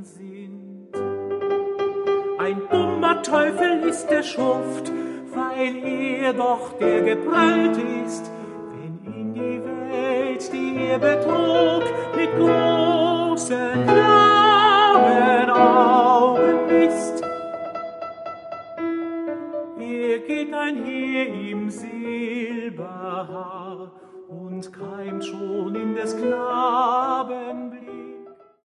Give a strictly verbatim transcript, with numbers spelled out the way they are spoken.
Menschen sind. Ein dummer Teufel ist der Schuft, weil er doch der geprellt ist, wenn ihn die Welt, die er betrug, mit großen blauen Augen misst. Er geht einher im Silberhaar und keimt schon in des Knaben Blick.